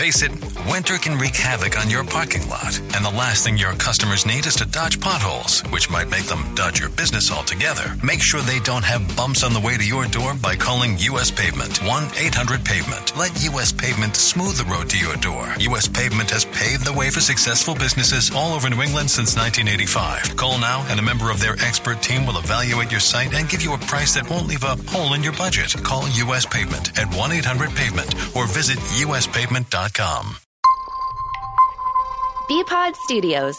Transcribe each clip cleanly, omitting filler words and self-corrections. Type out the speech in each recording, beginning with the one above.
Face it, winter can wreak havoc on your parking lot, and the last thing your customers need is to dodge potholes, which might make them dodge your business altogether. Make sure they don't have bumps on the way to your door by calling U.S. Pavement, 1-800-PAVEMENT. Let U.S. Pavement smooth the road to your door. U.S. Pavement has paved the way for successful businesses all over New England since 1985. Call now, and a member of their expert team will evaluate your site and give you a price that won't leave a hole in your budget. Call U.S. Pavement at 1-800-PAVEMENT or visit uspavement.com. Bpod Studios.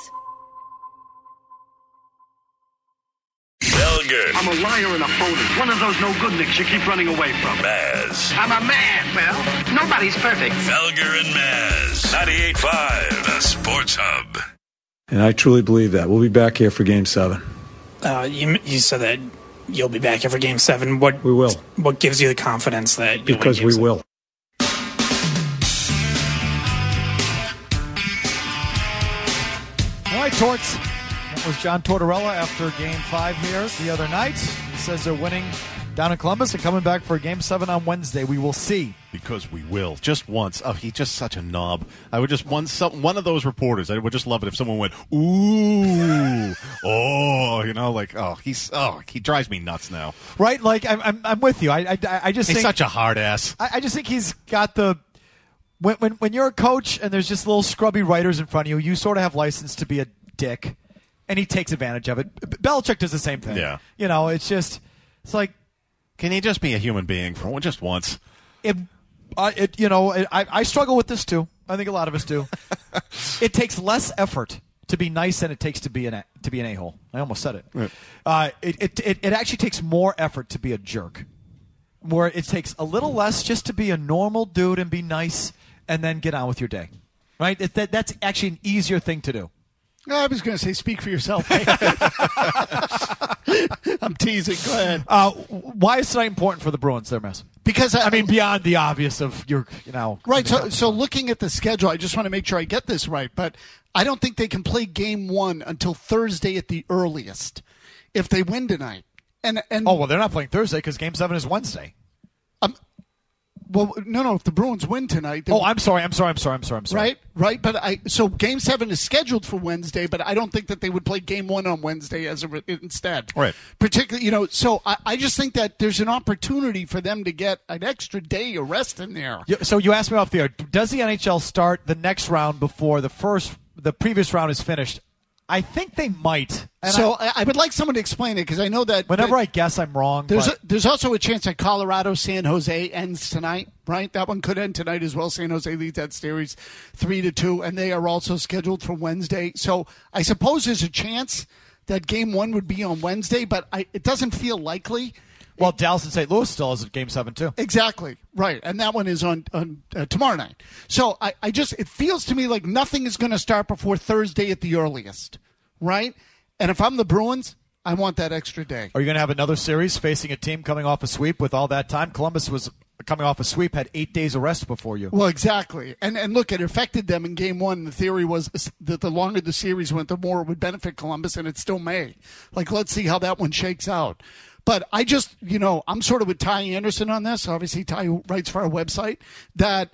Felger. I'm a liar and a phony. One of those no good nicks you keep running away from. Maz. I'm a man. Well, nobody's perfect. Felger and Maz. 98.5, the Sports Hub. And I truly believe that. We'll be back here for Game 7. You said that you'll be back here for Game 7. We will. What gives you the confidence that you'll Because win Game 7? will. All right, Torts. That was John Tortorella after Game 5 here the other night. He says they're winning down in Columbus and coming back for Game 7 on Wednesday. We will see. Because we will. Just once. Oh, he's just such a knob. I would just want one of those reporters. I would just love it if someone went, ooh, he drives me nuts now. Right? Like, I'm with you. I just He's think such a hard ass. I just think he's got the when you're a coach and there's just little scrubby writers in front of you, you sort of have license to be a dick, and he takes advantage of it. Belichick does the same thing. Yeah. You know, it's like, can he just be a human being for just once? I struggle with this too. I think a lot of us do. It takes less effort to be nice than it takes to be an a-hole. I almost said it. Right. It actually takes more effort to be a jerk. Where it takes a little less just to be a normal dude and be nice and then get on with your day. Right? That's actually an easier thing to do. I was going to say, speak for yourself. I'm teasing. Go ahead. Why is tonight important for the Bruins there, Mess? Because I mean, beyond the obvious of your, right. So looking at the schedule, I just want to make sure I get this right. But I don't think they can play Game 1 until Thursday at the earliest if they win tonight. And they're not playing Thursday because Game 7 is Wednesday. Well, no. If the Bruins win tonight, I'm sorry. Right. But so Game 7 is scheduled for Wednesday, but I don't think that they would play Game 1 on Wednesday instead. Right. Particularly, so I just think that there's an opportunity for them to get an extra day of rest in there. So you asked me off the air. Does the NHL start the next round before the previous round is finished? I think they might. I would like someone to explain it because I know that whenever I guess I'm wrong. There's also a chance that Colorado San Jose ends tonight, right? That one could end tonight as well. San Jose leads that series 3-2, and they are also scheduled for Wednesday. So I suppose there's a chance that Game 1 would be on Wednesday, but it doesn't feel likely. Well, Dallas and St. Louis still has Game 7 too. Exactly, right, and that one is on tomorrow night. So it feels to me like nothing is going to start before Thursday at the earliest, right? And if I'm the Bruins, I want that extra day. Are you going to have another series facing a team coming off a sweep with all that time? Columbus was coming off a sweep, had 8 days of rest before you. Well, exactly. And look, it affected them in Game 1. The theory was that the longer the series went, the more it would benefit Columbus, and it still may. Like, let's see how that one shakes out. But I just, I'm sort of with Ty Anderson on this. Obviously, Ty writes for our website. That,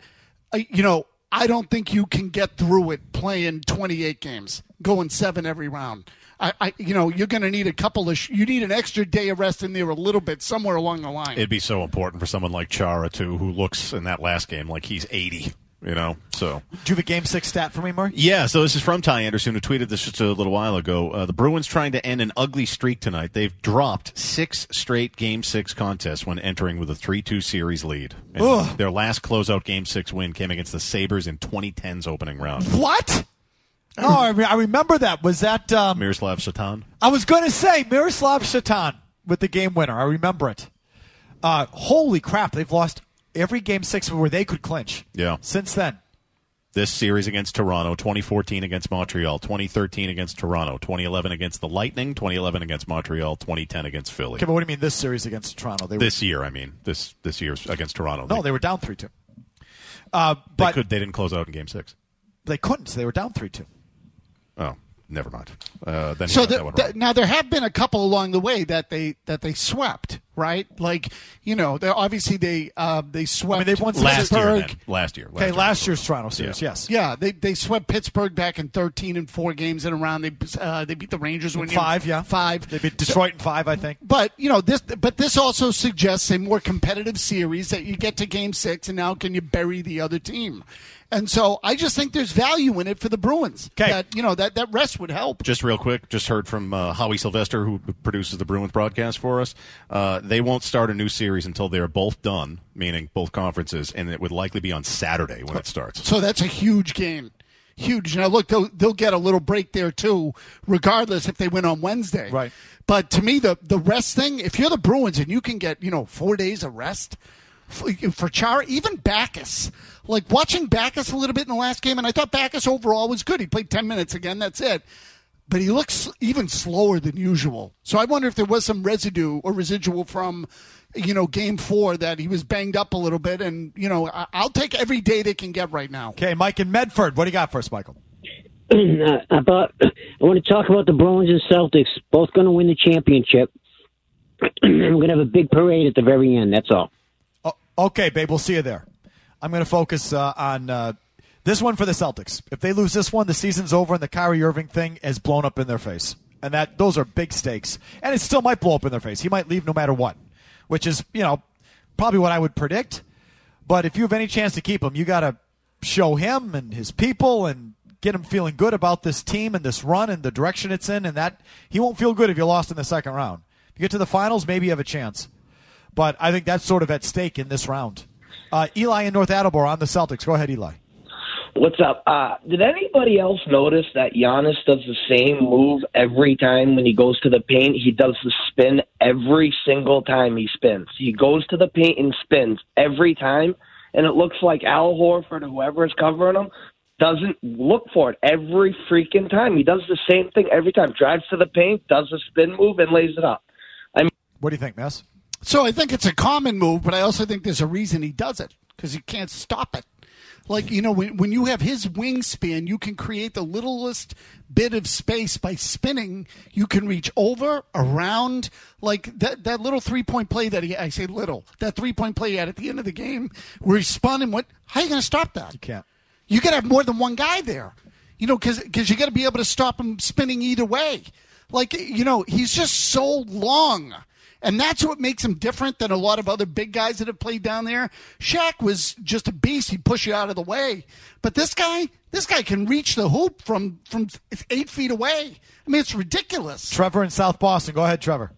I don't think you can get through it playing 28 games, going 7 every round. You're going to need you need an extra day of rest in there a little bit somewhere along the line. It'd be so important for someone like Chara, too, who looks in that last game like he's 80. So. Do you have a Game 6 stat for me, Mark? Yeah, so this is from Ty Anderson, who tweeted this just a little while ago. The Bruins trying to end an ugly streak tonight. They've dropped 6 straight Game 6 contests when entering with a 3-2 series lead. And their last closeout Game 6 win came against the Sabres in 2010's opening round. What? Oh, I remember that. Was that... Miroslav Satan? I was going to say Miroslav Satan with the game winner. I remember it. Holy crap, they've lost every Game 6 where they could clinch. Yeah. Since then. This series against Toronto, 2014 against Montreal, 2013 against Toronto, 2011 against the Lightning, 2011 against Montreal, 2010 against Philly. Okay, but what do you mean this series against Toronto? This year's against Toronto. No, they were down 3-2. They didn't close out in Game 6. They couldn't. So they were down 3-2. Oh, never mind. Now there have been a couple along the way that they swept, right? Like, obviously they swept they've won Pittsburgh. Last year. Okay, last year's Toronto series, yes. Yeah, they swept Pittsburgh back in 13 in 4 games in a round. They beat the Rangers when 5, yeah. 5. They beat Detroit in 5, I think. But this also suggests a more competitive series that you get to Game 6, and now can you bury the other team? And so I just think there's value in it for the Bruins. Okay. That rest would help. Just real quick, just heard from Howie Sylvester, who produces the Bruins broadcast for us. They won't start a new series until they're both done, meaning both conferences, and it would likely be on Saturday when it starts. So that's a huge game. Huge. Now, look, they'll get a little break there, too, regardless if they win on Wednesday. Right. But to me, the rest thing, if you're the Bruins and you can get, 4 days of rest for Chara, even Backes. Like, watching Backes a little bit in the last game, and I thought Backes overall was good. He played 10 minutes again, that's it. But he looks even slower than usual. So I wonder if there was some residue or residual from, Game 4 that he was banged up a little bit. And, I'll take every day they can get right now. Okay, Mike in Medford. What do you got for us, Michael? I want to talk about the Bruins and Celtics. Both going to win the championship. We're going to have a big parade at the very end. That's all. Oh, okay, babe. We'll see you there. I'm going to focus on this one for the Celtics. If they lose this one, the season's over, and the Kyrie Irving thing has blown up in their face. And those are big stakes. And it still might blow up in their face. He might leave no matter what, which is, probably what I would predict. But if you have any chance to keep him, you got to show him and his people and get him feeling good about this team and this run and the direction it's in. And that he won't feel good if you lost in the second round. If you get to the finals, maybe you have a chance. But I think that's sort of at stake in this round. Eli in North Attleboro on the Celtics. Go ahead, Eli. What's up? Did anybody else notice that Giannis does the same move every time when he goes to the paint? He does the spin every single time he spins. He goes to the paint and spins every time, and it looks like Al Horford or whoever is covering him doesn't look for it every freaking time. He does the same thing every time. Drives to the paint, does a spin move, and lays it up. What do you think, Mess? So I think it's a common move, but I also think there's a reason he does it, because he can't stop it. Like, when you have his wingspan, you can create the littlest bit of space by spinning. You can reach over, around, like that little three-point play that I say little, that three-point play he had at the end of the game where he spun and how are you going to stop that? You can't. You got to have more than one guy there, because you got to be able to stop him spinning either way. Like, he's just so long. And that's what makes him different than a lot of other big guys that have played down there. Shaq was just a beast. He'd push you out of the way. But this guy can reach the hoop from 8 feet away. I mean, it's ridiculous. Trevor in South Boston. Go ahead, Trevor.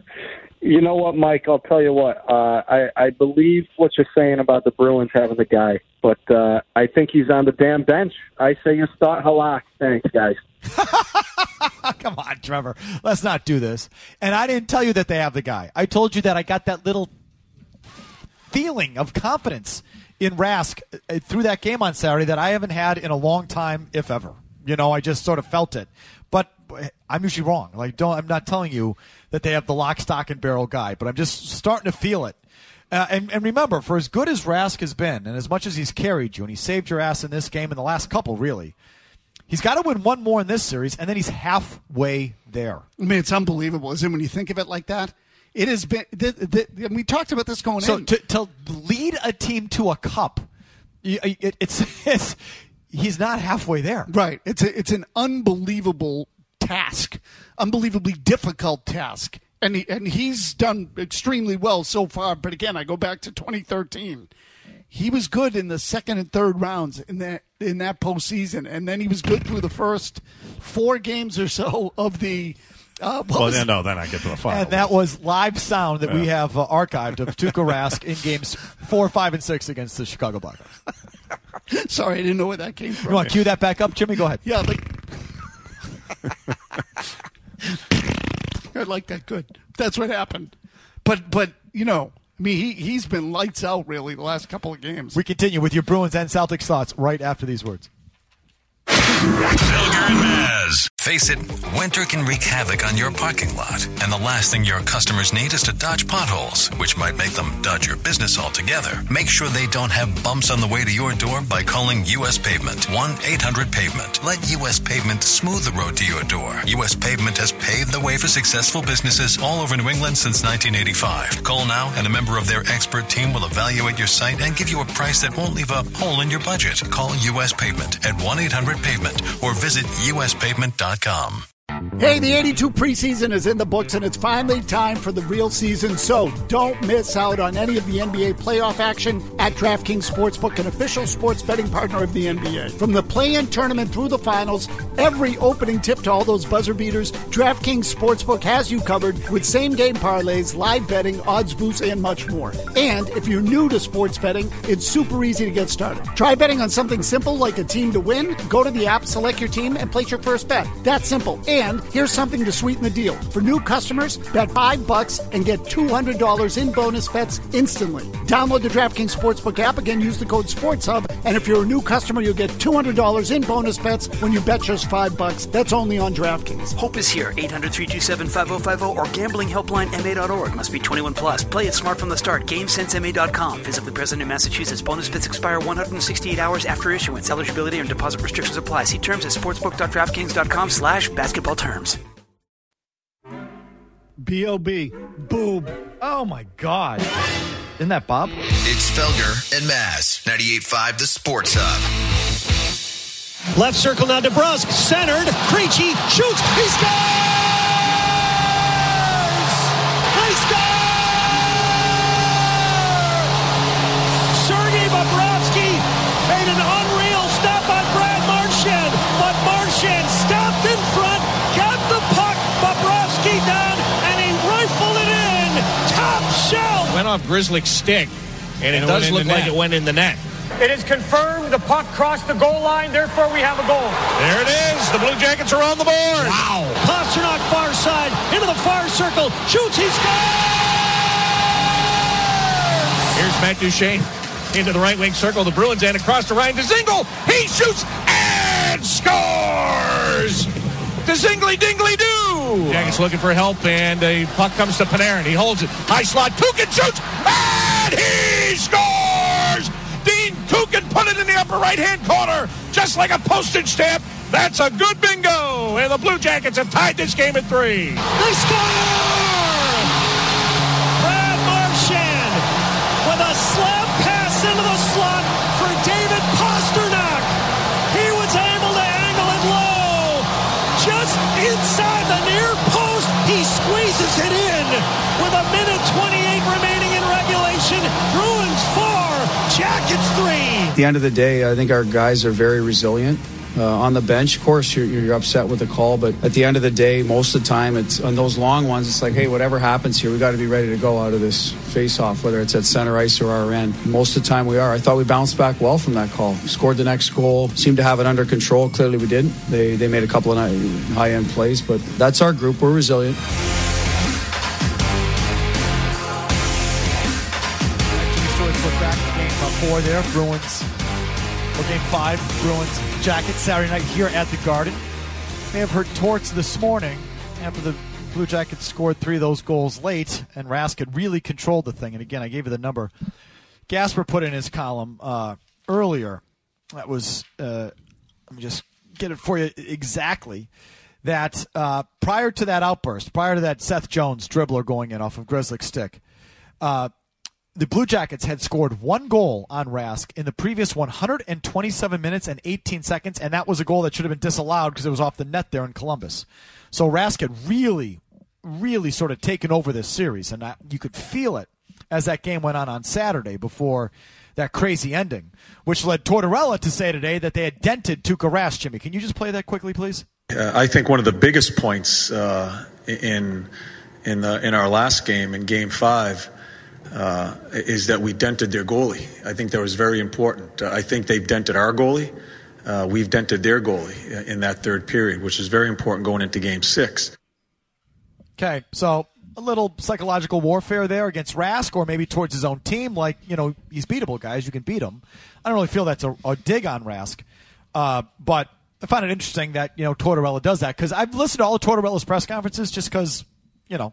You know what, Mike? I'll tell you what. I believe what you're saying about the Bruins having the guy, but I think he's on the damn bench. I say you start Halak. Thanks, guys. Come on, Trevor. Let's not do this. And I didn't tell you that they have the guy. I told you that I got that little feeling of confidence in Rask through that game on Saturday that I haven't had in a long time, if ever. I just sort of felt it. But I'm usually wrong. I'm not telling you that they have the lock, stock, and barrel guy, but I'm just starting to feel it. And remember, for as good as Rask has been, and as much as he's carried you, and he saved your ass in this game and the last couple, really, he's got to win one more in this series, and then he's halfway there. I mean, it's unbelievable, isn't it, when you think of it like that? It has been. We talked about this going in. So to lead a team to a cup, he's not halfway there. Right. It's an unbelievable task, unbelievably difficult task, and he's done extremely well so far. But again, I go back to 2013. He was good in the second and third rounds in that postseason, and then he was good through the first 4 games or so of the. Then I get to the final. And that was live sound that we have archived of Tuukka Rask in games 4, 5, and 6 against the Chicago Blackhawks. Sorry, I didn't know where that came from. You want to cue that back up, Jimmy? Go ahead. Yeah, I like that. Good. That's what happened. But he's been lights out really the last couple of games. We continue with your Bruins and Celtics thoughts right after these words. Felger and Maz. Face it, winter can wreak havoc on your parking lot, and the last thing your customers need is to dodge potholes, which might make them dodge your business altogether. Make sure they don't have bumps on the way to your door by calling U.S. Pavement. 1-800-PAVEMENT. Let U.S. Pavement smooth the road to your door. U.S. Pavement has paved the way for successful businesses all over New England since 1985. Call now, and a member of their expert team will evaluate your site and give you a price that won't leave a hole in your budget. Call U.S. Pavement at 1-800-PAVEMENT or visit uspavement.com. Hey, the 82 preseason is in the books, and it's finally time for the real season, so don't miss out on any of the NBA playoff action at DraftKings Sportsbook, an official sports betting partner of the NBA. From the play-in tournament through the finals, every opening tip to all those buzzer beaters, DraftKings Sportsbook has you covered with same-game parlays, live betting, odds boosts, and much more. And if you're new to sports betting, it's super easy to get started. Try betting on something simple like a team to win. Go to the app, select your team, and place your first bet. That's simple. And here's something to sweeten the deal. For new customers, bet $5 and get $200 in bonus bets instantly. Download the DraftKings Sportsbook app. Again, use the code SportsHub. And if you're a new customer, you'll get $200 in bonus bets when you bet just $5. That's only on DraftKings. Hope is here. 800-327-5050 or gamblinghelplinema.org. Must be 21 plus. Play it smart from the start. GameSenseMA.com. Physically present in Massachusetts. Bonus bets expire 168 hours after issuance. Eligibility and deposit restrictions apply. See terms at sportsbook.draftkings.com/basketball terms. B.O.B. Boob. Oh, my God. Isn't that Bob? It's Felger and Maz. 98.5 The Sports Hub. Left circle now, DeBrusque. Centered. Krejci shoots. He scores! He scores! Sergei Bobrovsky made an unreal stop on Brad Marchand, but Marchand stopped in front, got the puck, Bobrovsky down, and he rifled it in. Top shelf. Went off Grzelcyk's stick, and it does look like it went in the net. It is confirmed the puck crossed the goal line, therefore we have a goal. There it is. The Blue Jackets are on the board. Wow. Pastrnak far side, into the far circle, shoots, he scores! Here's Matt Duchene into the right wing circle, the Bruins, and across to Ryan Dzingel. He shoots and scores! Dzingly-dingly-doo! Jackets looking for help, and the puck comes to Panarin. He holds it. High slot. Kukin shoots, and he scores! Dean Kukin put it in the upper right-hand corner, just like a postage stamp. That's a good bingo, and the Blue Jackets have tied this game at 3. They score! Brad Marchand with a slap pass into the slot for David Pastrnak. He was able to angle it low, just inside the near post. He squeezes it in with a minute 28 remaining in regulation. Bruins 4, Jackets 3. At the end of the day, I think our guys are very resilient. On the bench, of course, you're upset with the call, but at the end of the day, most of the time, it's on those long ones, it's like, hey, whatever happens here, we got to be ready to go out of this face-off, whether it's at center ice or our end. Most of the time we are. I thought we bounced back well from that call. Scored the next goal, seemed to have it under control. Clearly we didn't. They made a couple of high-end plays, but that's our group. We're resilient. Look back at game 4 there, Bruins. Or game 5, Bruins Jackets Saturday night here at the Garden. May have heard torts this morning after the Blue Jackets scored 3 of those goals late, and Rask had really controlled the thing. And again, I gave you the number Gasper put in his column earlier. That was, let me just get it for you exactly. That prior to that outburst, prior to that Seth Jones dribbler going in off of Grzelcyk's stick, the Blue Jackets had scored 1 goal on Rask in the previous 127 minutes and 18 seconds, and that was a goal that should have been disallowed because it was off the net there in Columbus. So Rask had really, really sort of taken over this series, and you could feel it as that game went on Saturday before that crazy ending, which led Tortorella to say today that they had dented Tuukka Rask. Jimmy, can you just play that quickly, please? I think one of the biggest points in our last game, in Game 5, is that we dented their goalie. I think that was very important. I think they've dented our goalie. We've dented their goalie in that third period, which is very important going into Game 6. Okay, so a little psychological warfare there against Rask, or maybe towards his own team. Like, he's beatable, guys. You can beat him. I don't really feel that's a dig on Rask. But I find it interesting that, Tortorella does that, because I've listened to all of Tortorella's press conferences just because, Yeah.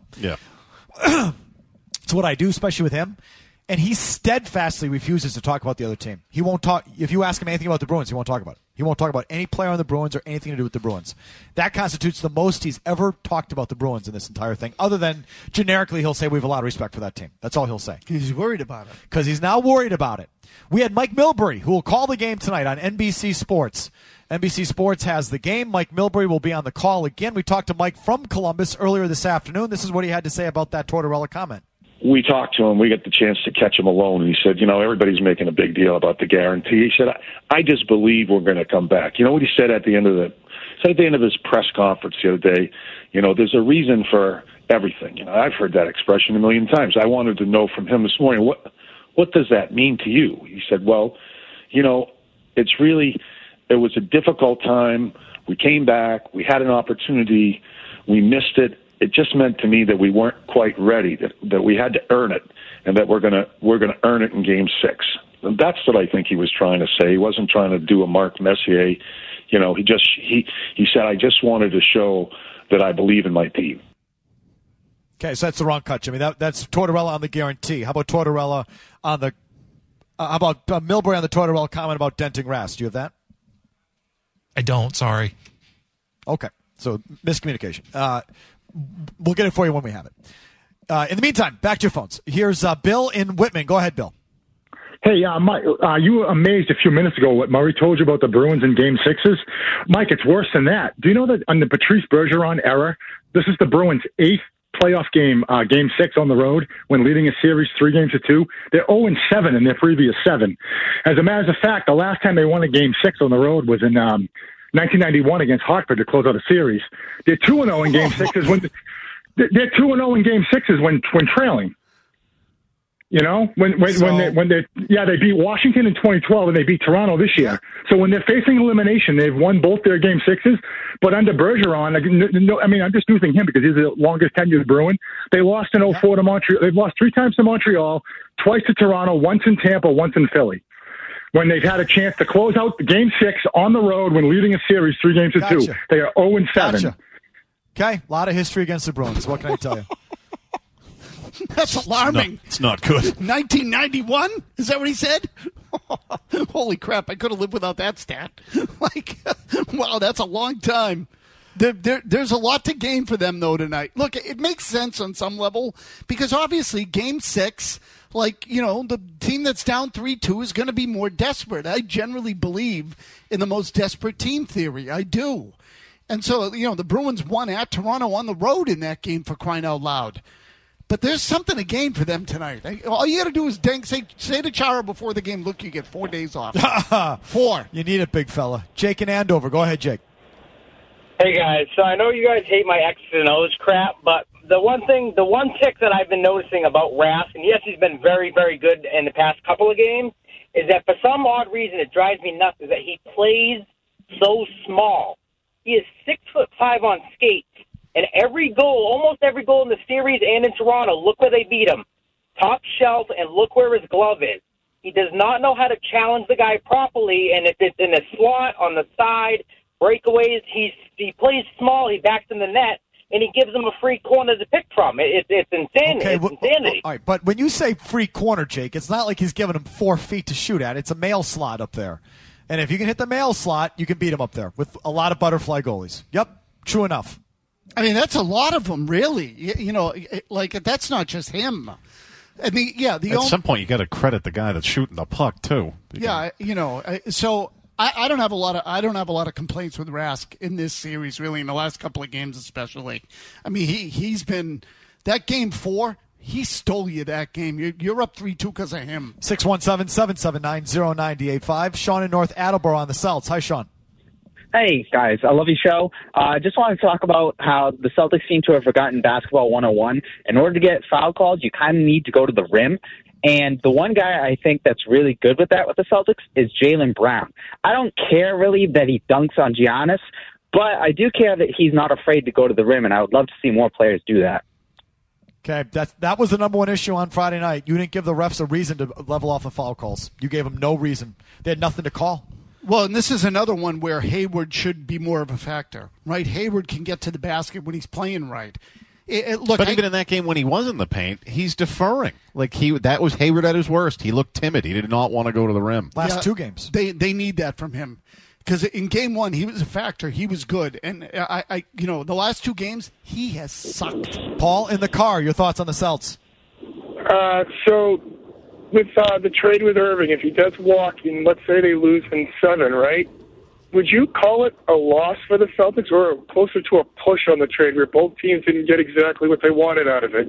it's what I do, especially with him. And he steadfastly refuses to talk about the other team. He won't talk. If you ask him anything about the Bruins, he won't talk about it. He won't talk about any player on the Bruins or anything to do with the Bruins. That constitutes the most he's ever talked about the Bruins in this entire thing, other than generically he'll say we have a lot of respect for that team. That's all he'll say. He's worried about it. Because he's now worried about it. We had Mike Milbury, who will call the game tonight on NBC Sports. NBC Sports has the game. Mike Milbury will be on the call again. We talked to Mike from Columbus earlier this afternoon. This is what he had to say about that Tortorella comment. We talked to him. We got the chance to catch him alone. And he said, everybody's making a big deal about the guarantee. He said, I just believe we're going to come back. You know what he said at the end of his press conference the other day? There's a reason for everything. I've heard that expression a million times. I wanted to know from him this morning, what does that mean to you? He said, well, it was a difficult time. We came back. We had an opportunity. We missed it. It just meant to me that we weren't quite ready, that we had to earn it, and that we're gonna earn it in Game 6. And that's what I think he was trying to say. He wasn't trying to do a Mark Messier. He said, I just wanted to show that I believe in my team. Okay, so that's the wrong cut, Jimmy. That's Tortorella on the guarantee. How about Tortorella on the? How about Milbury on the Tortorella comment about denting Rask? Do you have that? I don't. Sorry. Okay, so miscommunication. We'll get it for you when we have it. In the meantime, back to your phones. Here's Bill in Whitman. Go ahead, Bill. Hey, Mike, you were amazed a few minutes ago what Murray told you about the Bruins in Game 6s. Mike, it's worse than that. Do you know that on the Patrice Bergeron era, this is the Bruins' 8th playoff game, Game 6 on the road, when leading a series 3-2. They're 0-7 in their previous 7. As a matter of fact, the last time they won a Game 6 on the road was in 1991 against Hartford to close out a series. They're 2-0 in Game 6s when they're 2-0 in Game 6s when trailing. They beat Washington in 2012 and they beat Toronto this year. So when they're facing elimination, they've won both their Game 6s. But under Bergeron, I'm just using him because he's the longest tenured Bruin. They lost in 2004 to Montreal. They've lost 3 times to Montreal, twice to Toronto, once in Tampa, once in Philly. When they've had a chance to close out the Game 6 on the road when leading a series 3-2. They are 0-7. Gotcha. Okay, a lot of history against the Bruins. What can I tell you? That's alarming. It's not good. 1991? Is that what he said? Holy crap, I could have lived without that stat. Wow, that's a long time. There's a lot to gain for them, though, tonight. Look, it makes sense on some level because obviously Game 6, the team that's down 3-2 is going to be more desperate. I generally believe in the most desperate team theory. I do. And so, the Bruins won at Toronto on the road in that game, for crying out loud. But there's something to gain for them tonight. All you got to do is say to Chara before the game, look, you get 4 days off. 4. You need it, big fella. Jake in Andover. Go ahead, Jake. Hey, guys. So I know you guys hate my X's and O's crap, but the one tick that I've been noticing about Rask, and yes, he's been very, very good in the past couple of games, is that for some odd reason it drives me nuts, is that he plays so small. He is 6'5" on skates. And almost every goal in the series and in Toronto, look where they beat him. Top shelf, and look where his glove is. He does not know how to challenge the guy properly, and if it's in the slot, on the side, breakaways, he plays small, he backs in the net, and he gives them a free corner to pick from. It's insane. Okay, it's insanity. All right, but when you say free corner, Jake, it's not like he's giving him 4 feet to shoot at. It's a mail slot up there. And if you can hit the mail slot, you can beat him up there with a lot of butterfly goalies. Yep, true enough. I mean, that's a lot of them, really. That's not just him. At some point, you got to credit the guy that's shooting the puck too. So I don't have a lot of complaints with Rask in this series, really, in the last couple of games, especially. I mean, he's been that Game 4. He stole you that game. You're up 3-2 because of him. 617-779-0985. Sean in North Attleboro on the Celts. Hi, Sean. Hey, guys. I love your show. Just wanted to talk about how the Celtics seem to have forgotten basketball 101. In order to get foul calls, you kind of need to go to the rim. And the one guy I think that's really good with that with the Celtics is Jaylen Brown. I don't care really that he dunks on Giannis, but I do care that he's not afraid to go to the rim, and I would love to see more players do that. Okay, that was the number one issue on Friday night. You didn't give the refs a reason to level off the foul calls. You gave them no reason. They had nothing to call. Well, and this is another one where Hayward should be more of a factor, right? Hayward can get to the basket when he's playing right. Look, even in that game when he was in the paint, he's deferring. That was Hayward at his worst. He looked timid. He did not want to go to the rim. Last two games. They need that from him. Because in game one, he was a factor. He was good. And, the last two games, he has sucked. Paul, in the car, your thoughts on the Celts? So with the trade with Irving, if he does walk, and let's say they lose in 7, right? Would you call it a loss for the Celtics or closer to a push on the trade where both teams didn't get exactly what they wanted out of it?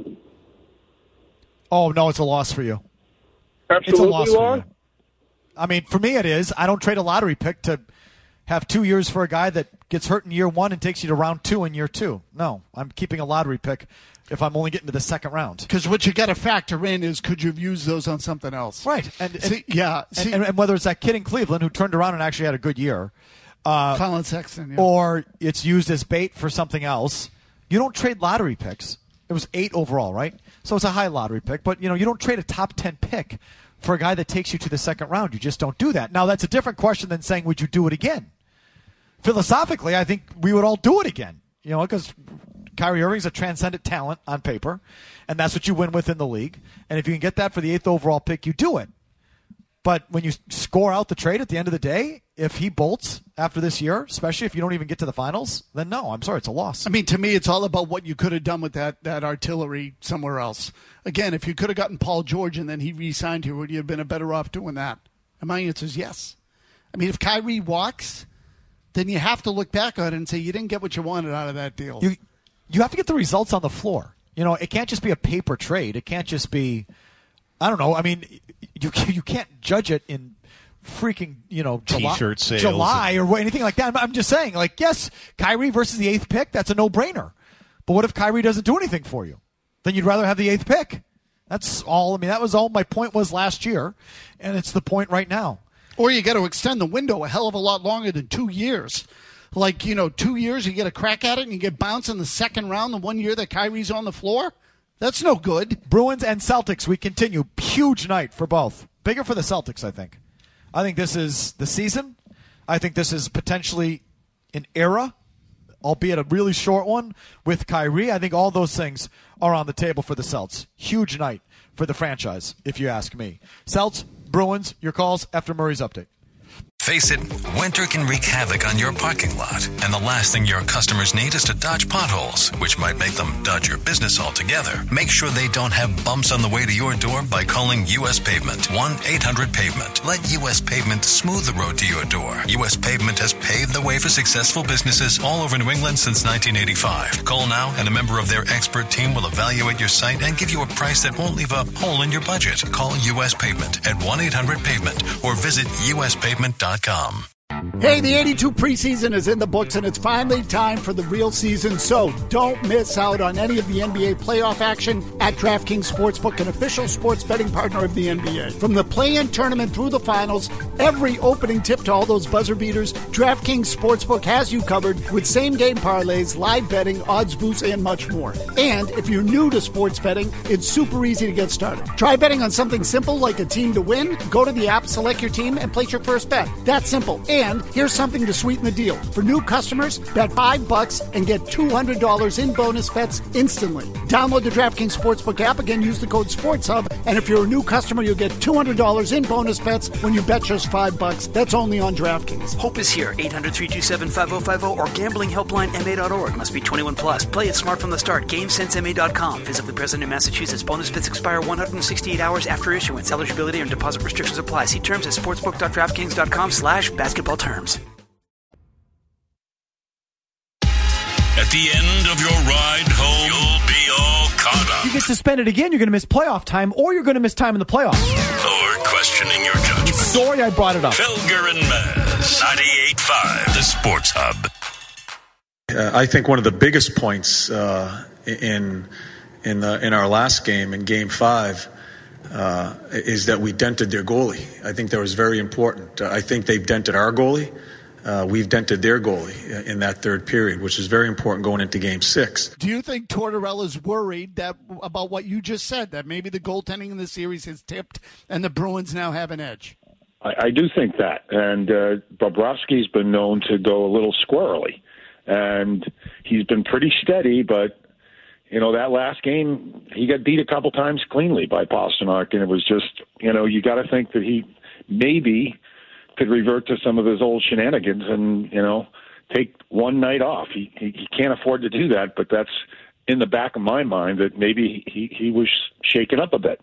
Oh, no, it's a loss for you. Absolutely it's a loss for you. I mean, for me it is. I don't trade a lottery pick to have 2 years for a guy that gets hurt in year 1 and takes you to round 2 in year 2. No, I'm keeping a lottery pick if I'm only getting to the second round. Because what you got to factor in is could you have used those on something else? Right. And whether it's that kid in Cleveland who turned around and actually had a good year. Colin Sexton. Yeah. Or it's used as bait for something else. You don't trade lottery picks. It was 8 overall, right? So it's a high lottery pick. But, you don't trade a top 10 pick for a guy that takes you to the second round. You just don't do that. Now, that's a different question than saying, would you do it again? Philosophically, I think we would all do it again. Because Kyrie Irving's a transcendent talent on paper, and that's what you win with in the league. And if you can get that for the 8th overall pick, you do it. But when you score out the trade at the end of the day, if he bolts after this year, especially if you don't even get to the finals, then no, I'm sorry, it's a loss. I mean, to me, it's all about what you could have done with that artillery somewhere else. Again, if you could have gotten Paul George and then he re-signed here, would you have been better off doing that? And my answer is yes. I mean, if Kyrie walks, then you have to look back on it and say you didn't get what you wanted out of that deal. You have to get the results on the floor. It can't just be a paper trade. It can't just be, I don't know. I mean, you can't judge it in freaking, T-shirt sales. July or anything like that. I'm just saying, yes, Kyrie versus the 8th pick, that's a no-brainer. But what if Kyrie doesn't do anything for you? Then you'd rather have the 8th pick. That's all. I mean, that was all my point was last year, and it's the point right now. Or you got to extend the window a hell of a lot longer than 2 years. 2 years, you get a crack at it, and you get bounced in the second round the 1 year that Kyrie's on the floor? That's no good. Bruins and Celtics, we continue. Huge night for both. Bigger for the Celtics, I think. I think this is the season. I think this is potentially an era, albeit a really short one, with Kyrie. I think all those things are on the table for the Celts. Huge night for the franchise, if you ask me. Celts, Bruins, your calls after Murray's update. Face it, winter can wreak havoc on your parking lot, and the last thing your customers need is to dodge potholes, which might make them dodge your business altogether. Make sure they don't have bumps on the way to your door by calling U.S. Pavement, 1-800-PAVEMENT. Let U.S. Pavement smooth the road to your door. U.S. Pavement has paved the way for successful businesses all over New England since 1985. Call now, and a member of their expert team will evaluate your site and give you a price that won't leave a hole in your budget. Call U.S. Pavement at 1-800-PAVEMENT or visit uspavement.com. Hey, the 82 preseason is in the books, and it's finally time for the real season, so don't miss out on any of the NBA playoff action at DraftKings Sportsbook, an official sports betting partner of the NBA. From the play-in tournament through the finals, every opening tip to all those buzzer beaters, DraftKings Sportsbook has you covered with same-game parlays, live betting, odds boosts, and much more. And if you're new to sports betting, it's super easy to get started. Try betting on something simple like a team to win. Go to the app, select your team, and place your first bet. That's simple. And here's something to sweeten the deal. For new customers, bet $5 and get $200 in bonus bets instantly. Download the DraftKings Sportsbook app. Again, use the code SportsHub. And if you're a new customer, you'll get $200 in bonus bets when you bet just $5. That's only on DraftKings. Hope is here. 800-327-5050 or gamblinghelplinema.org. Must be 21 plus. Play it smart from the start. GameSenseMA.com. Physically present in Massachusetts. Bonus bets expire 168 hours after issuance. Eligibility and deposit restrictions apply. See terms at sportsbook.draftkings.com/basketball terms. At the end of your ride home, you'll be all caught up. You get suspended again, you're going to miss playoff time, or you're going to miss time in the playoffs. Or questioning your judgment. Sorry I brought it up. Felger and Maz, 98.5, the Sports Hub. I think one of the biggest points in our last game, in Game 5, is that we dented their goalie. I think that was very important. I think they've dented our goalie. We've dented their goalie in that third period, which is very important going into Game 6. Do you think Tortorella's worried about what you just said, that maybe the goaltending in the series has tipped and the Bruins now have an edge? I do think that. And Bobrovsky's been known to go a little squirrely. And he's been pretty steady, but, that last game, he got beat a couple times cleanly by Pastrnak, and it was just, you got to think that he maybe could revert to some of his old shenanigans and, take one night off. He can't afford to do that, but that's in the back of my mind that maybe he was shaken up a bit.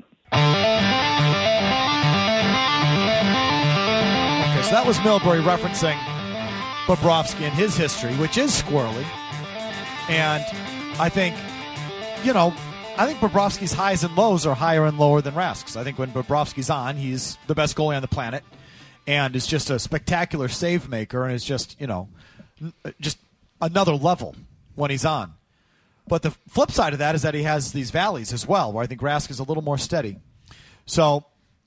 Okay, so that was Milbury referencing Bobrovsky and his history, which is squirrely. And I think, Bobrovsky's highs and lows are higher and lower than Rask's. I think when Bobrovsky's on, he's the best goalie on the planet and is just a spectacular save maker and is just another level when he's on. But the flip side of that is that he has these valleys as well, where I think Rask is a little more steady. So,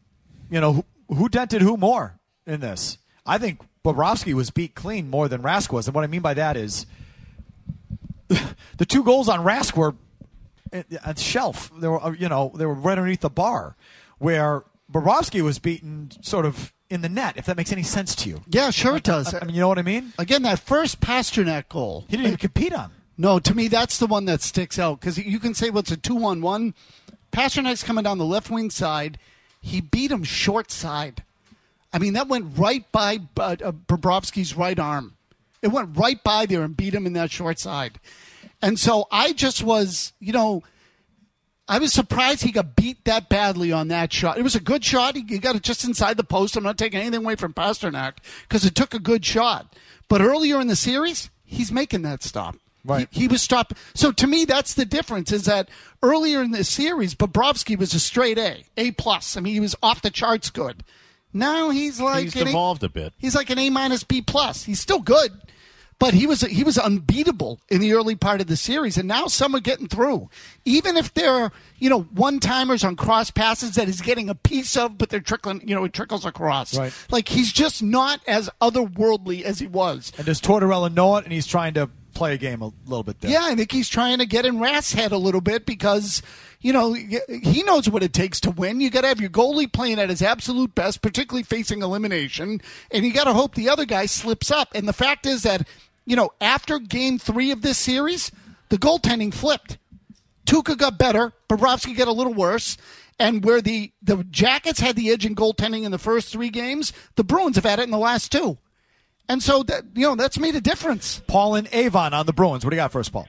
who dented who more in this? I think Bobrovsky was beat clean more than Rask was. And what I mean by that is the 2 goals on Rask were at the shelf. They were, they were right underneath the bar, where Bobrovsky was beaten sort of in the net, if that makes any sense to you. Yeah, sure it does. I mean, you know what I mean? Again, that first Pastrnak goal. He didn't even compete on. No, to me, that's the one that sticks out. Because you can say, it's a 2-on-1. Pasternak's coming down the left wing side. He beat him short side. I mean, that went right by Bobrovsky's right arm. It went right by there and beat him in that short side. And so I just was, I was surprised he got beat that badly on that shot. It was a good shot. He got it just inside the post. I'm not taking anything away from Pastrnak because it took a good shot. But earlier in the series, he's making that stop. Right. He was stopped. So to me, that's the difference is that earlier in the series, Bobrovsky was a straight A+. I mean, he was off the charts good. Now he's like... He's evolved a bit. He's like an A-, B+. He's still good. But he was unbeatable in the early part of the series, and now some are getting through. Even if they're, one-timers on cross passes that he's getting a piece of, but they're trickling, it trickles across. Right. Like, he's just not as otherworldly as he was. And does Tortorella know it, and he's trying to play a game a little bit there? Yeah, I think he's trying to get in Rask's head a little bit because, he knows what it takes to win. You got to have your goalie playing at his absolute best, particularly facing elimination, and you got to hope the other guy slips up. And the fact is that, after Game 3 of this series, the goaltending flipped. Tuukka got better. Bobrovsky got a little worse. And where the Jackets had the edge in goaltending in the first 3 games, the Bruins have had it in the last 2. And so, that's made a difference. Paul and Avon on the Bruins. What do you got for us, Paul?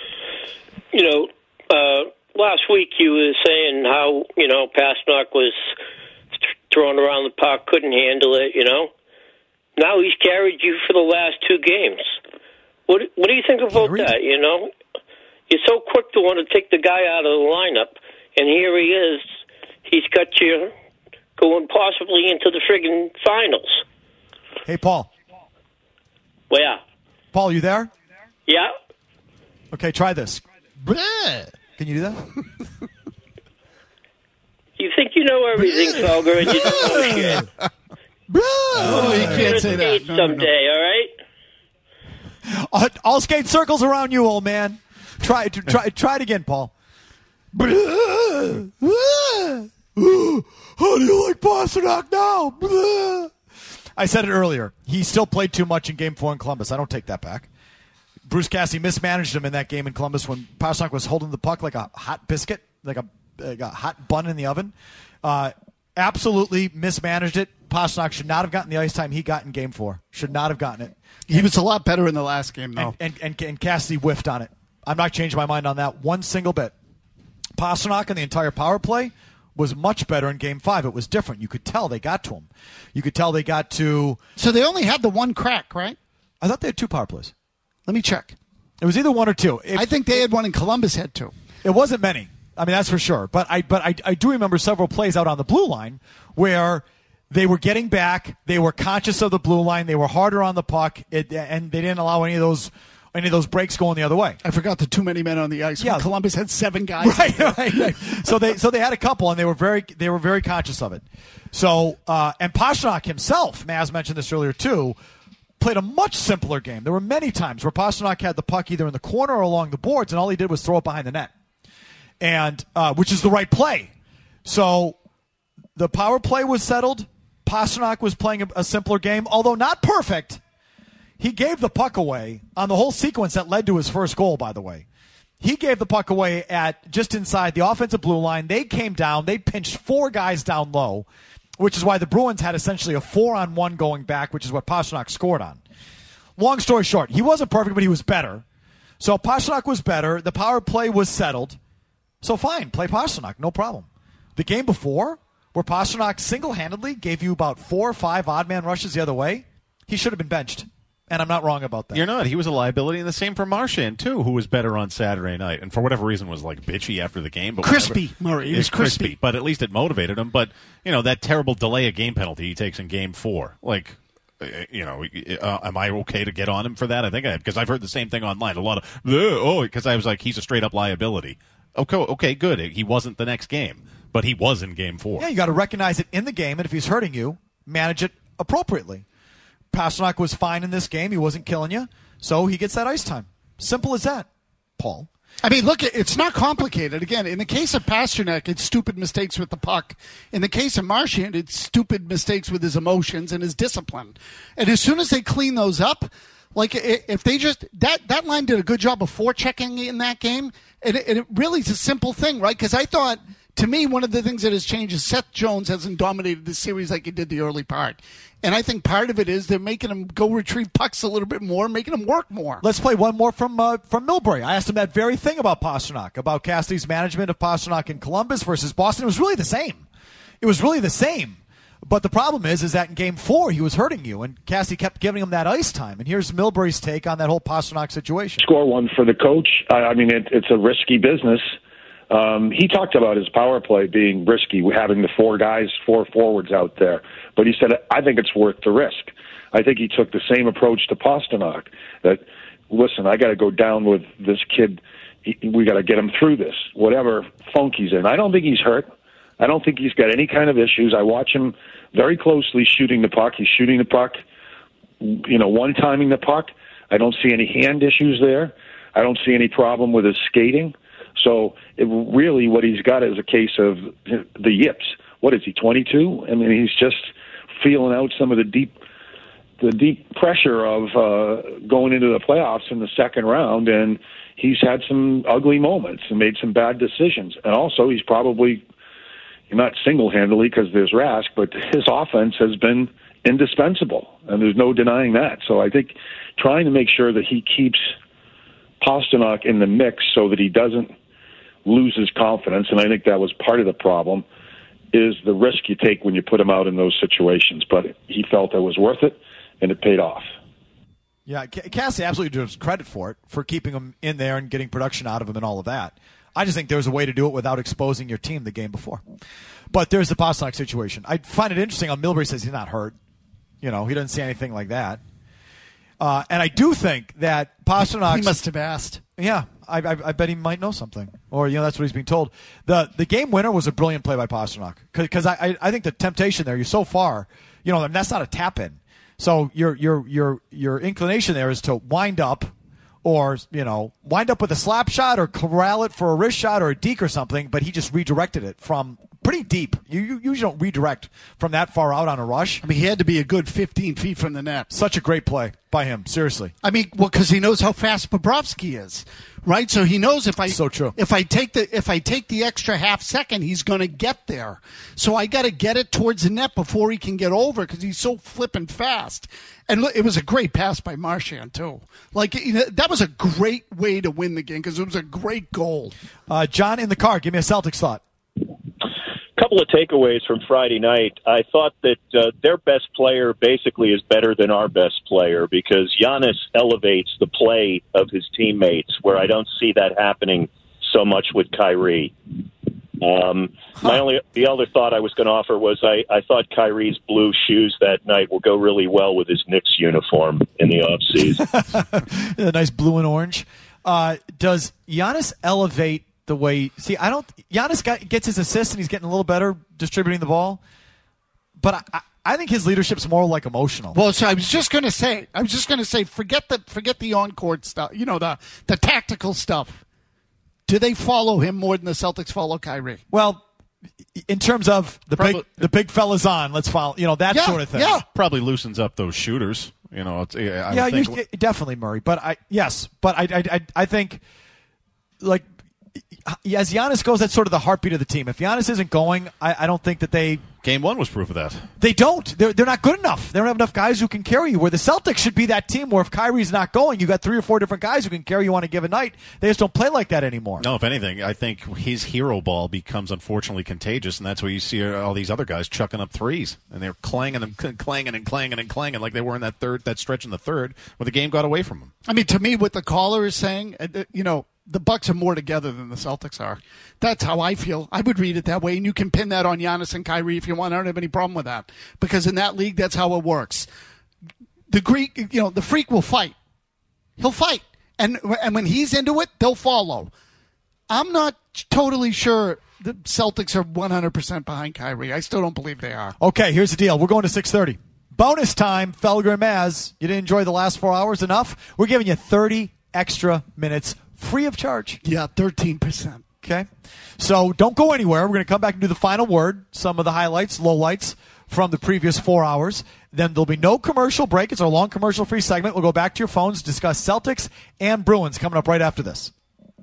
Last week you were saying how, Pastrnak was throwing around the puck, couldn't handle it, Now he's carried you for the last 2 games. What do you think about that, You're so quick to want to take the guy out of the lineup, and here he is. He's got you going possibly into the friggin' finals. Hey, Paul. Well, yeah. Paul, you there? Yeah. Okay, try this. Can you do that? You think you know everything, Felger, and you don't know shit. Oh, you can't say that. Someday, all right? I'll skate circles around you, old man. Try it again, Paul. How do you like Pastrnak now? I said it earlier. He still played too much in Game 4 in Columbus. I don't take that back. Bruce Cassidy mismanaged him in that game in Columbus when Pastrnak was holding the puck like a hot biscuit, like a hot bun in the oven. Absolutely mismanaged it. Pastrnak should not have gotten the ice time he got in Game 4. Should not have gotten it. He was a lot better in the last game, though. And Cassidy whiffed on it. I'm not changing my mind on that one single bit. Pastrnak and the entire power play was much better in Game 5. It was different. You could tell they got to him. You could tell they got to... So they only had the one crack, right? I thought they had 2 power plays. Let me check. It was either 1 or 2. I think they had one in Columbus had 2. It wasn't many. I mean, that's for sure. But I do remember several plays out on the blue line where they were getting back. They were conscious of the blue line. They were harder on the puck, and they didn't allow any of those breaks going the other way. I forgot the too many men on the ice. Yeah, Columbus had 7 guys. Right. So they had a couple, and they were very conscious of it. So and Pastrnak himself, Maz mentioned this earlier too, played a much simpler game. There were many times where Pastrnak had the puck either in the corner or along the boards, and all he did was throw it behind the net, and which is the right play. So the power play was settled. Pasternak was playing a simpler game, although not perfect. He gave the puck away on the whole sequence that led to his first goal, by the way. He gave the puck away at just inside the offensive blue line. They came down. They pinched 4 guys down low, which is why the Bruins had essentially a 4-on-1 going back, which is what Pasternak scored on. Long story short, he wasn't perfect, but he was better. So Pasternak was better. The power play was settled. So fine, play Pasternak, no problem. The game before, where Pasternak single-handedly gave you about 4 or 5 odd-man rushes the other way, he should have been benched. And I'm not wrong about that. You're not. He was a liability, and the same for Marchand, too, who was better on Saturday night. And for whatever reason was like bitchy after the game. But crispy, Murray. He was crispy. But at least it motivated him. But, that terrible delay of game penalty he takes in Game 4. Like, am I okay to get on him for that? I think I am, because I've heard the same thing online. A lot of, because I was like, he's a straight-up liability. Okay, good. He wasn't the next game, but he was in Game 4. Yeah, you got to recognize it in the game, and if he's hurting you, manage it appropriately. Pasternak was fine in this game. He wasn't killing you, so he gets that ice time. Simple as that, Paul. I mean, look, it's not complicated. Again, in the case of Pasternak, it's stupid mistakes with the puck. In the case of Marchand, it's stupid mistakes with his emotions and his discipline. And as soon as they clean those up, like if they just that line did a good job of forechecking in that game, and it really is a simple thing, right? Because I thought, to me, one of the things that has changed is Seth Jones hasn't dominated the series like he did the early part. And I think part of it is they're making him go retrieve pucks a little bit more, making him work more. Let's play one more from Milbury. I asked him that very thing about Pasternak, about Cassidy's management of Pasternak in Columbus versus Boston. It was really the same. But the problem is that in Game 4 he was hurting you, and Cassidy kept giving him that ice time. And here's Milbury's take on that whole Pasternak situation. Score one for the coach. I mean, it's a risky business. He talked about his power play being risky, having the 4 forwards out there. But he said, I think it's worth the risk. I think he took the same approach to Pasternak, that, listen, I got to go down with this kid. We got to get him through this, whatever funk he's in. I don't think he's hurt. I don't think he's got any kind of issues. I watch him very closely shooting the puck. He's shooting the puck, one-timing the puck. I don't see any hand issues there. I don't see any problem with his skating. So really what he's got is a case of the yips. What is he, 22? I mean, he's just feeling out some of the deep pressure of going into the playoffs in the second round, and he's had some ugly moments and made some bad decisions. And also he's probably, not single-handedly because there's Rask, but his offense has been indispensable, and there's no denying that. So I think trying to make sure that he keeps Pasternak in the mix so that he doesn't lose his confidence, and I think that was part of the problem, is the risk you take when you put him out in those situations. But he felt it was worth it, and it paid off. Yeah, Cassie absolutely deserves credit for it, for keeping him in there and getting production out of him and all of that. I just think there's a way to do it without exposing your team the game before. But there's the Pasternak situation. I find it interesting how Milbury says he's not hurt. He doesn't see anything like that. And I do think that Pasternak... He must have asked. Yeah, I bet he might know something. Or, that's what he's being told. The game winner was a brilliant play by Pasternak. Because I think the temptation there, you're so far, and that's not a tap-in. So your inclination there is to wind up, or, wind up with a slap shot or corral it for a wrist shot or a deke or something, but he just redirected it from pretty deep. You usually don't redirect from that far out on a rush. I mean, he had to be a good 15 feet from the net. Such a great play by him, seriously. I mean, because he knows how fast Bobrovsky is, right? So he knows if I take the extra half second, he's going to get there. So I got to get it towards the net before he can get over, because he's so flippin' fast. And look, it was a great pass by Marchand too. Like, that was a great way to win the game, because it was a great goal. John in the car, give me a Celtics thought. Couple of takeaways from Friday night. I thought that their best player basically is better than our best player, because Giannis elevates the play of his teammates, where I don't see that happening so much with Kyrie. The other thought I was going to offer was I thought Kyrie's blue shoes that night will go really well with his Knicks uniform in the offseason. A nice blue and orange. Does Giannis elevate the way? See, Giannis gets his assists and he's getting a little better distributing the ball, but I think his leadership's more like emotional. Well, so I was just going to say, forget the on-court stuff, the tactical stuff. Do they follow him more than the Celtics follow Kyrie? Well, in terms of the big fella's on, let's follow, that sort of thing. Yeah. Probably loosens up those shooters. I think Definitely Murray. But I think, like, as Giannis goes, that's sort of the heartbeat of the team. If Giannis isn't going, I don't think that they... Game 1 was proof of that. They don't. They're not good enough. They don't have enough guys who can carry you. Where the Celtics should be that team where if Kyrie's not going, you got 3 or 4 different guys who can carry you on a given night. They just don't play like that anymore. No, if anything, I think his hero ball becomes unfortunately contagious, and that's where you see all these other guys chucking up threes, and they're clanging and clanging and clanging and clanging like they were in that stretch in the third where the game got away from them. I mean, to me, what the caller is saying, the Bucks are more together than the Celtics are. That's how I feel. I would read it that way, and you can pin that on Giannis and Kyrie if you want. I don't have any problem with that because in that league, that's how it works. The Greek, the freak will fight. He'll fight, and when he's into it, they'll follow. I'm not totally sure the Celtics are 100% behind Kyrie. I still don't believe they are. Okay, here's the deal. We're going to 6:30. Bonus time, Felger and Maz. You didn't enjoy the last 4 hours enough? We're giving you 30 extra minutes free of charge. Yeah, 13%. Okay. So don't go anywhere. We're going to come back and do the final word, some of the highlights, lowlights from the previous 4 hours. Then there'll be no commercial break. It's our long commercial-free segment. We'll go back to your phones, discuss Celtics and Bruins coming up right after this.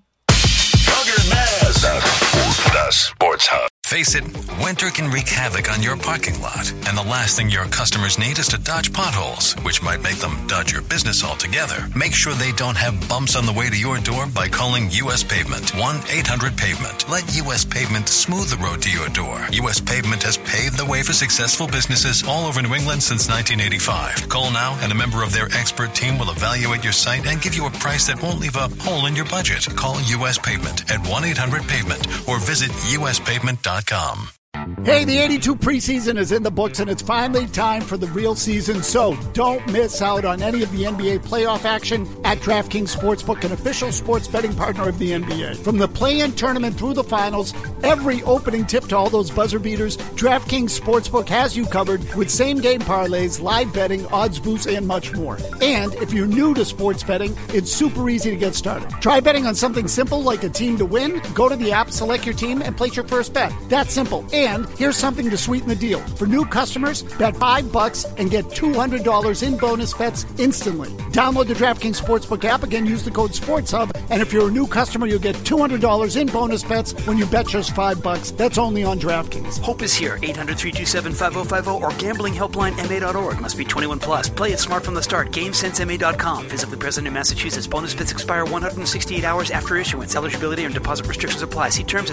Felger and Maz, the Sports Hub. Face it, winter can wreak havoc on your parking lot, and the last thing your customers need is to dodge potholes, which might make them dodge your business altogether. Make sure they don't have bumps on the way to your door by calling U.S. Pavement, 1-800-PAVEMENT. Let U.S. Pavement smooth the road to your door. U.S. Pavement has paved the way for successful businesses all over New England since 1985. Call now, and a member of their expert team will evaluate your site and give you a price that won't leave a hole in your budget. Call U.S. Pavement at 1-800-PAVEMENT or visit uspavement.com. Hey, the 82 preseason is in the books, and it's finally time for the real season, so don't miss out on any of the NBA playoff action at DraftKings Sportsbook, an official sports betting partner of the NBA. From the play-in tournament through the finals, every opening tip to all those buzzer beaters, DraftKings Sportsbook has you covered with same-game parlays, live betting, odds boosts, and much more. And if you're new to sports betting, it's super easy to get started. Try betting on something simple like a team to win. Go to the app, select your team, and place your first bet. That's simple. And here's something to sweeten the deal. For new customers, bet $5 and get $200 in bonus bets instantly. Download the DraftKings Sportsbook app. Again, use the code SportsHub. And if you're a new customer, you'll get $200 in bonus bets when you bet just $5. That's only on DraftKings. Hope is here. 800-327-5050 or gamblinghelplinema.org. Must be 21 plus. Play it smart from the start. GameSenseMA.com. Physically present in Massachusetts. Bonus bets expire 168 hours after issuance. Eligibility and deposit restrictions apply. See terms at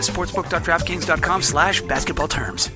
sportsbook.draftkings.com/basketball terms.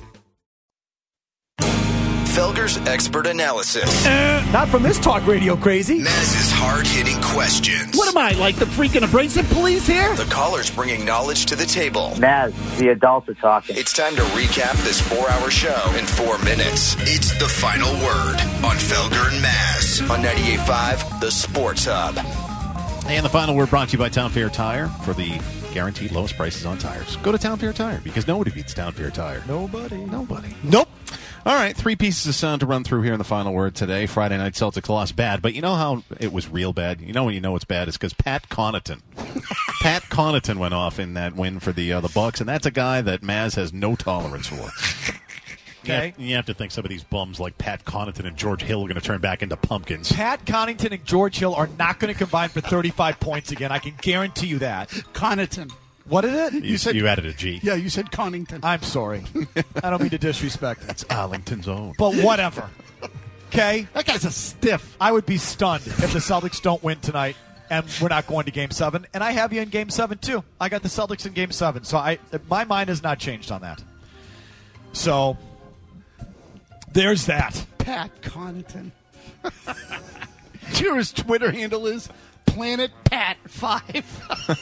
Felger's expert analysis. Not from this talk radio crazy. Maz's hard-hitting questions. What am I, like the freaking abrasive police here? The callers bringing knowledge to the table. Maz, the adults are talking. It's time to recap this 4-hour show in 4 minutes. It's the final word on Felger and Maz on 98.5 The Sports Hub. And the final word brought to you by Town Fair Tire for the guaranteed lowest prices on tires. Go to Town Fair Tire because nobody beats Town Fair Tire. Nobody. Nope. All right, 3 pieces of sound to run through here in the final word today. Friday night Celtics lost bad, but you know how it was real bad? You know when you know it's bad? It's because Pat Connaughton went off in that win for the Bucks, and that's a guy that Maz has no tolerance for. Okay. You have to think some of these bums like Pat Connaughton and George Hill are going to turn back into pumpkins. Pat Connaughton and George Hill are not going to combine for 35 points again. I can guarantee you that. Connaughton. What is it? You added a G. Yeah, you said Connington. I'm sorry. I don't mean to disrespect. That's Arlington's own. But whatever. Okay? That guy's a stiff. I would be stunned if the Celtics don't win tonight and we're not going to Game 7. And I have you in Game 7, too. I got the Celtics in Game 7. So my mind has not changed on that. So there's that. Pat Connaughton. Do you know his Twitter handle is Planet Pat 5?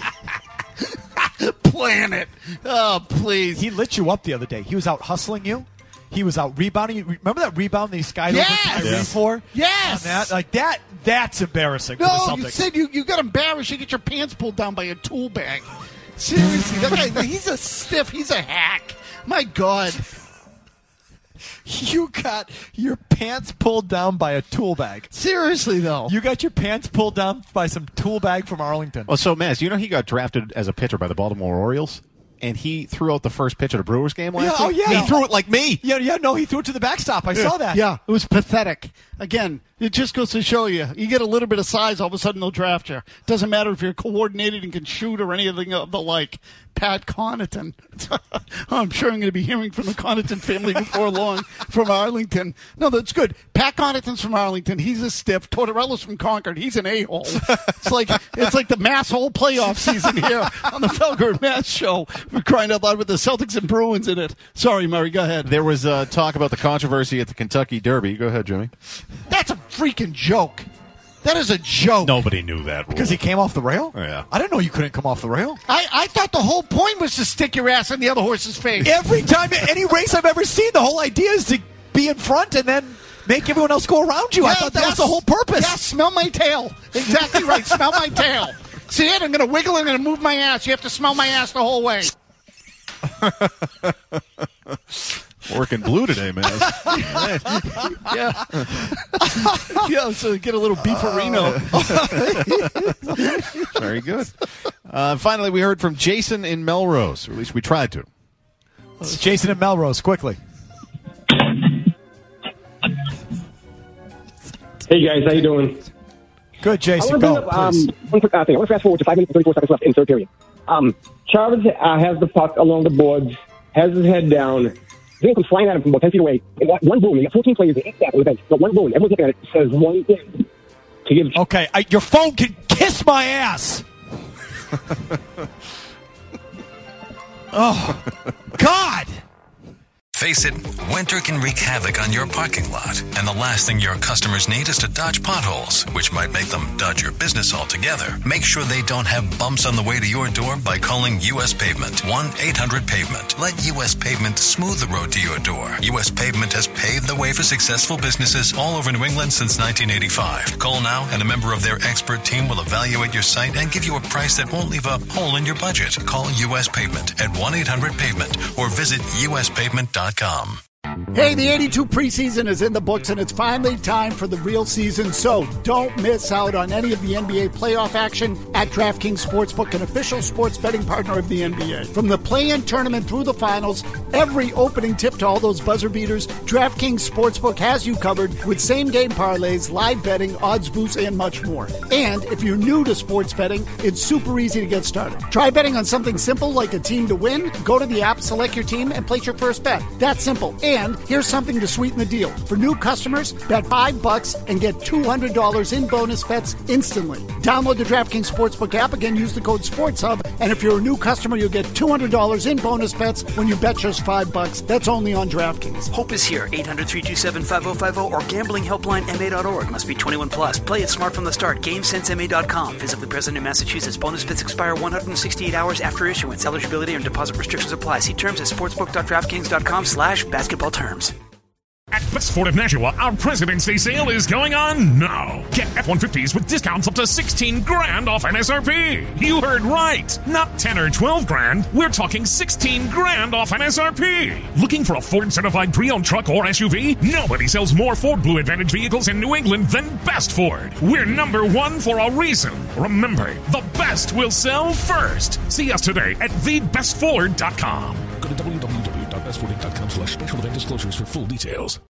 Planet. Oh, please. He lit you up the other day. He was out hustling you. He was out rebounding you. Remember that rebound that he skied over Kyrie for? Yes. That's embarrassing for the No, Celtics. you said you got embarrassed. You get your pants pulled down by a tool bag. Seriously, that guy, he's a stiff. He's a hack. My God. You got your pants pulled down by a tool bag. Seriously, though. You got your pants pulled down by some tool bag from Arlington. Well, so, Maz, you know he got drafted as a pitcher by the Baltimore Orioles? and he threw out the first pitch at a Brewers game last Yeah, week? oh, yeah. He threw it like me. Yeah, no, he threw it to the backstop. I saw that. Yeah, it was pathetic. Again, it just goes to show you get a little bit of size, all of a sudden they'll draft you. Doesn't matter if you're coordinated and can shoot or anything of the like. Pat Connaughton. I'm sure I'm going to be hearing from the Connaughton family before long from Arlington. No, that's good. Pat Connaughton's from Arlington. He's a stiff. Tortorella's from Concord. He's an a-hole. It's like the Mass Hole playoff season here on the Felger and Mass show. We're crying out loud with the Celtics and Bruins in it. Sorry, Murray, go ahead. There was talk about the controversy at the Kentucky Derby. Go ahead, Jimmy. That's a freaking joke. That is a joke. Nobody knew that rule. Because he came off the rail? Oh, yeah. I didn't know you couldn't come off the rail. I thought the whole point was to stick your ass in the other horse's face. Every time, any race I've ever seen, the whole idea is to be in front and then make everyone else go around you. I thought that was the whole purpose. Yeah, smell my tail. Exactly right. Smell my tail. See it? I'm going to wiggle and I'm going to move my ass. You have to smell my ass the whole way. Working blue today, man. Yeah. Yeah, so get a little beefarino. Very good. Finally, we heard from Jason in Melrose, or at least we tried to. It's Jason in Melrose, quickly. Hey, guys, how you doing? Good, Jason. I Go, want to one quick thing. I want to fast forward to 5 minutes and 34 seconds left in the third period. Chavez has the puck along the boards, has his head down. Zane comes flying at him from about 10 feet away. And one boom, you got 14 players, 8 staff on the bench. But one boom, everyone's looking at it, says one thing. To give Okay, your phone can kiss my ass. Oh, God. Face it, winter can wreak havoc on your parking lot, and the last thing your customers need is to dodge potholes, which might make them dodge your business altogether. Make sure they don't have bumps on the way to your door by calling U.S. Pavement, 1-800-PAVEMENT. Let U.S. Pavement smooth the road to your door. U.S. Pavement has paved the way for successful businesses all over New England since 1985. Call now, and a member of their expert team will evaluate your site and give you a price that won't leave a hole in your budget. Call U.S. Pavement at 1-800-PAVEMENT or visit uspavement.com. Hey, the 82 preseason is in the books, and it's finally time for the real season, so don't miss out on any of the NBA playoff action at DraftKings Sportsbook, an official sports betting partner of the NBA. From the play-in tournament through the finals, every opening tip to all those buzzer beaters, DraftKings Sportsbook has you covered with same-game parlays, live betting, odds boosts, and much more. And if you're new to sports betting, it's super easy to get started. Try betting on something simple like a team to win. Go to the app, select your team, and place your first bet. That's simple. And here's something to sweeten the deal. For new customers, bet $5 and get $200 in bonus bets instantly. Download the DraftKings Sportsbook app. Again, use the code SportsHub. And if you're a new customer, you'll get $200 in bonus bets when you bet just $5. That's only on DraftKings. Hope is here. 800-327-5050 or gamblinghelplinema.org. Must be 21 plus. Play it smart from the start. GameSenseMA.com. Visibly present in Massachusetts. Bonus bets expire 168 hours after issuance. Eligibility and deposit restrictions apply. See terms at sportsbook.draftkings.com/basketball terms. At Best Ford of Nashua, our President's Day sale is going on now. Get F-150s with discounts up to $16,000 off MSRP. You heard right. Not 10 or 12 grand. We're talking $16,000 off MSRP. Looking for a Ford-certified pre-owned truck or SUV? Nobody sells more Ford Blue Advantage vehicles in New England than Best Ford. We're number one for a reason. Remember, the best will sell first. See us today at thebestford.com. Go to www.bestford.com/special event disclosures for full details.